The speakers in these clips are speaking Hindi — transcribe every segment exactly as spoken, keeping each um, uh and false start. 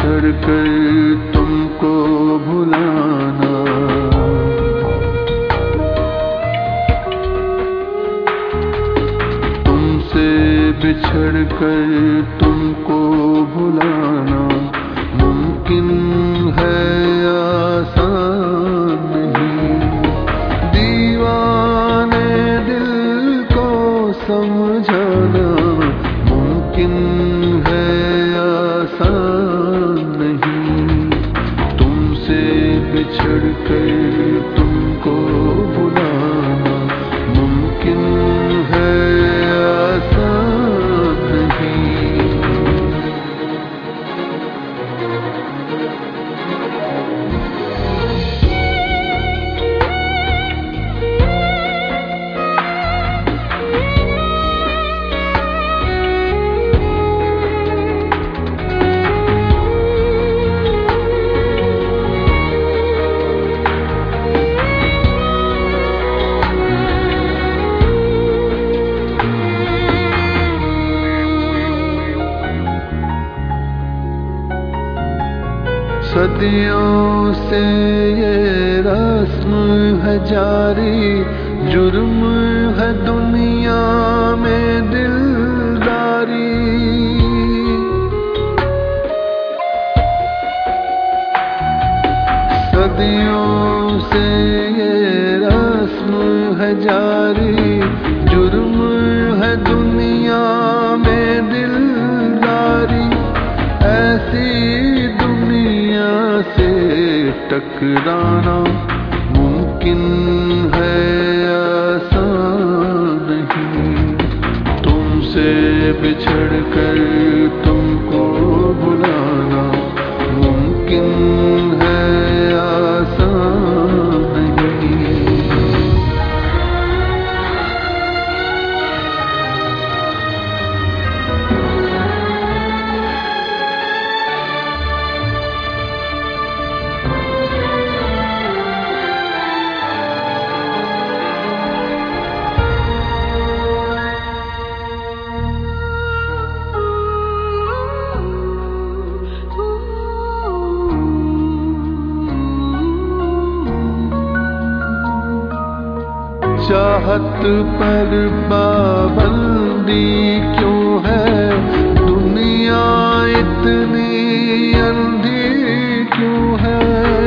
बिछड़ कर तुमको भुलाना, तुमसे बिछड़ कर तुमको भुलाना मुमकिन है आसान नहीं। दीवाने दिल को समझाना मुमकिन है आसान नहीं। तुमसे बिछड़ कर तुमको भुलाना मुमकिन है आसान नहीं। सदियों से ये रस्म है जारी, जुर्म है दुनिया में दिलदारी। सदियों से ये रस्म है जारी, जुर्म है दुनिया में दिलदारी। ऐसी से टकराना मुमकिन है आसान नहीं। तुमसे बिछड़ कर तुमको भुलाना मुमकिन है आसान नहीं। चाहत पर पाबंदी क्यों है, दुनिया इतनी अंधी क्यों है।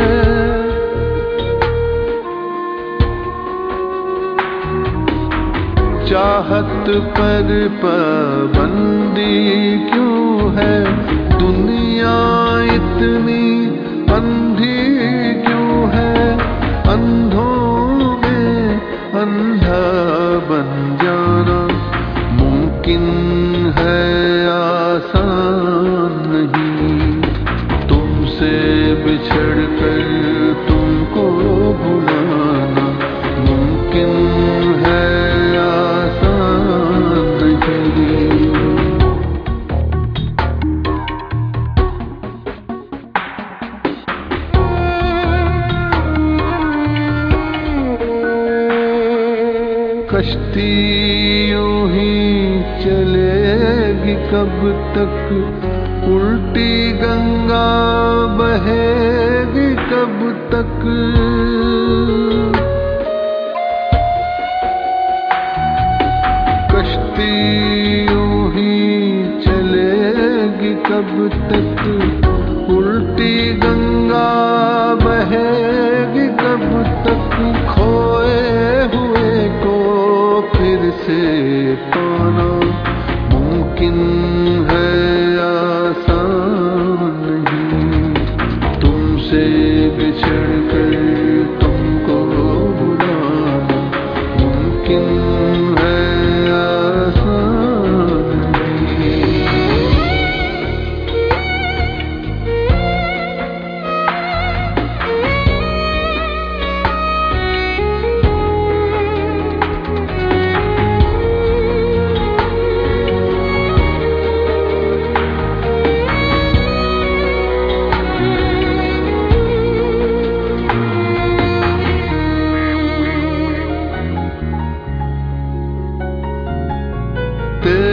चाहत पर पाबंदी क्यों है, दुनिया इतनी अंधी क्यों है। अंधों अंधा बन जाना मुमकिन है आसान नहीं। तुमसे बिछड़ कर तुमको भुलाना मुमकिन है आसान नहीं। कश्ती यूं ही चलेगी कब तक, उल्टी गंगा बहेगी कब तक। कश्ती यूं ही चलेगी कब तक, उल्टी गंगा बहेगी कब तक। खोए हुए को फिर से पाना मुमकिन है आसान नहीं। तुमसे बिछड़ कर तुमको भुलाना मुमकिन है आसान नहीं। ते